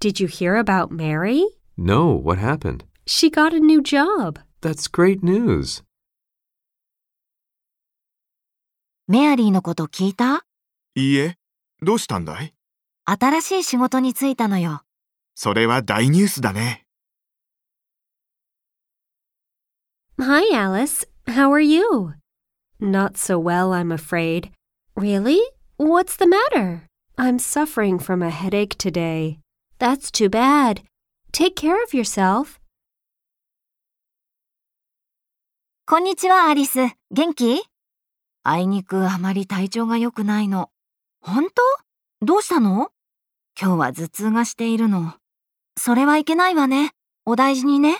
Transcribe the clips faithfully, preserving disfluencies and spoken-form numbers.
Did you hear about Mary? No, what happened? She got a new job. That's great news. メアリーのこと聞いた？ いいえ、どうしたんだい？ 新しい仕事に就いたのよ。 それは大ニュースだね。 Hi, Alice. How are you? Not so well, I'm afraid. Really? What's the matter? I'm suffering from a headache today. That's too bad. Take care of yourself. こんにちは、アリス。元気？あいにくあまり体調が良くないの。本当？どうしたの？今日は頭痛がしているの。それはいけないわね。お大事にね。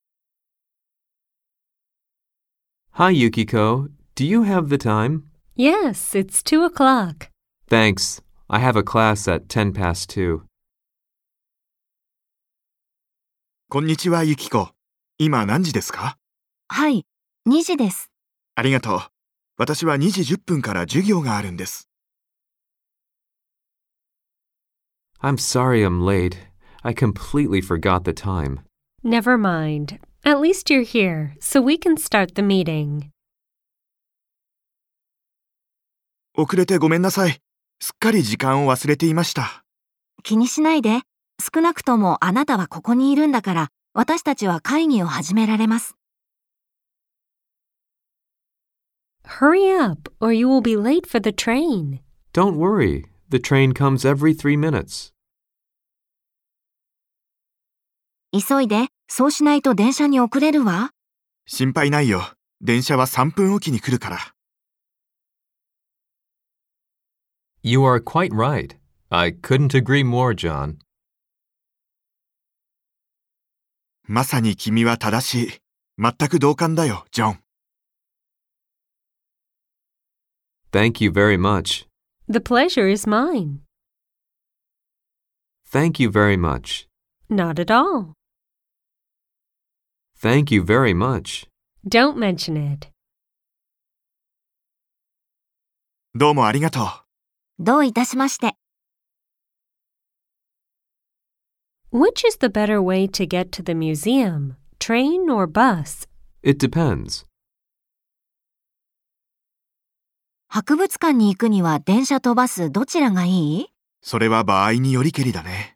Hi, Yukiko. Do you have the time? Yes, it's two o'clock. Thanks. I have a class at ten past two. こんにちは、ユキコ。今何時ですか？ はい、にじです。 ありがとう。私はにじじゅっぷんから授業があるんです。 I'm sorry I'm late. I completely forgot the time. Never mind. At least you're here, so we can start the meeting. 遅れてごめんなさい。すっかり時間を忘れていました。 気にしないで。少なくともあなたはここにいるんだから、私たちは会議を始められます。 Hurry up, or you will be late for the train. Don't worry. The train comes every three minutes. 急いで。そうしないと電車に遅れるわ。 心配ないよ。電車はさんぷんおきに来るから。 You are quite right. I couldn't agree more, John. まさに君は正しい。全く同感だよ、ジョン。 Thank you very much. The pleasure is mine. Thank you very much. Not at all. Thank you very much. Don't mention it. どうもありがとう。 どういたしまして。 Which is the better way to get to the museum, train or bus? It depends. 博物館に行くには電車とバスどちらがいい？ それは場合によりけりだね。